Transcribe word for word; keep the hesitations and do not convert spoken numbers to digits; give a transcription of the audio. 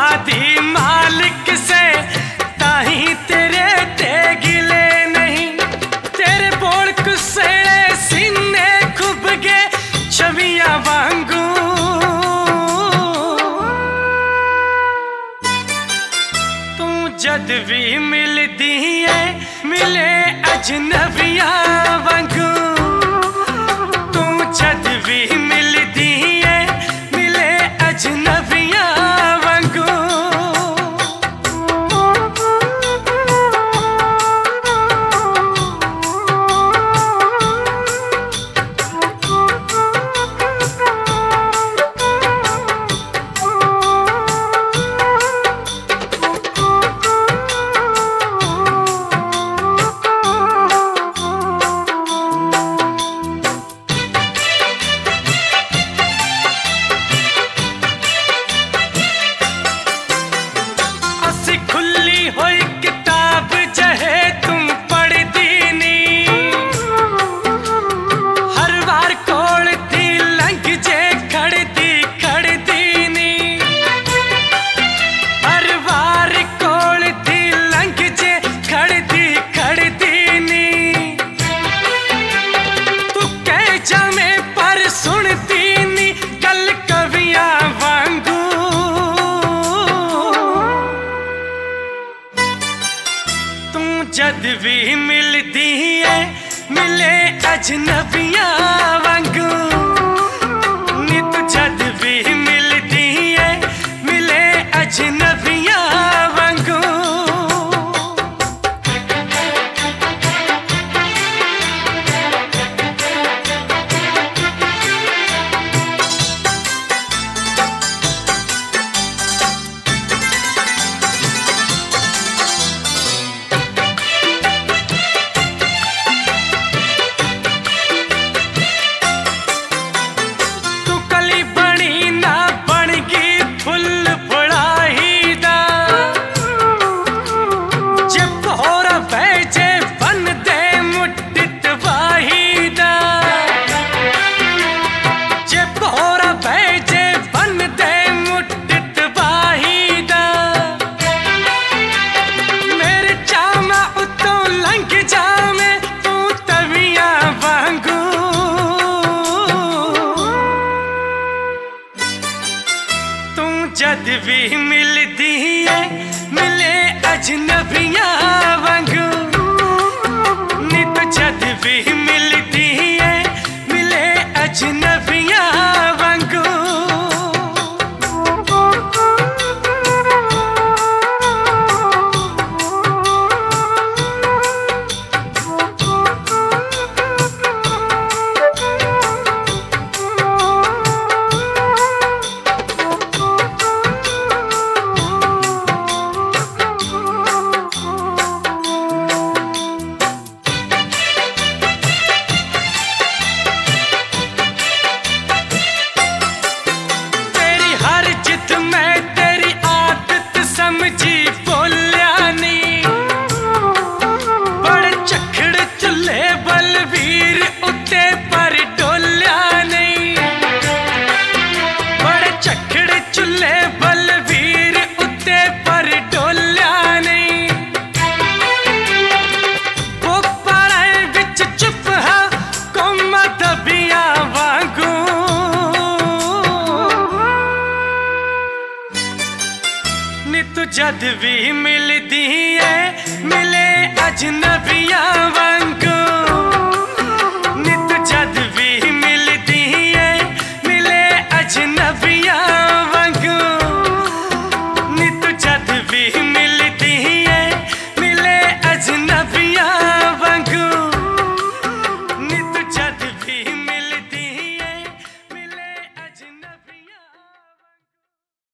दी मालिक से ताही तेरे ते गिले नहीं। तेरे बोल कुसेड़े सीने खुब गए छवियां वांगू। तू जद भी मिलदी है मिले अजनबियां वांगू। तू जद भी मिलदी है मिले अजनबियां वांगू। जद भी मिलदी है मिले अजनबियां वांगू। नी तू जद भी मिलदी है मिले अजनबियां वांगू। जद भी मिलदी है मिले अजनबियां वांगू। नी तू जद भी मिलदी है मिले अजनबियां वांगू। तू जद भी मिलदी है मिले अजनबियां वांगू।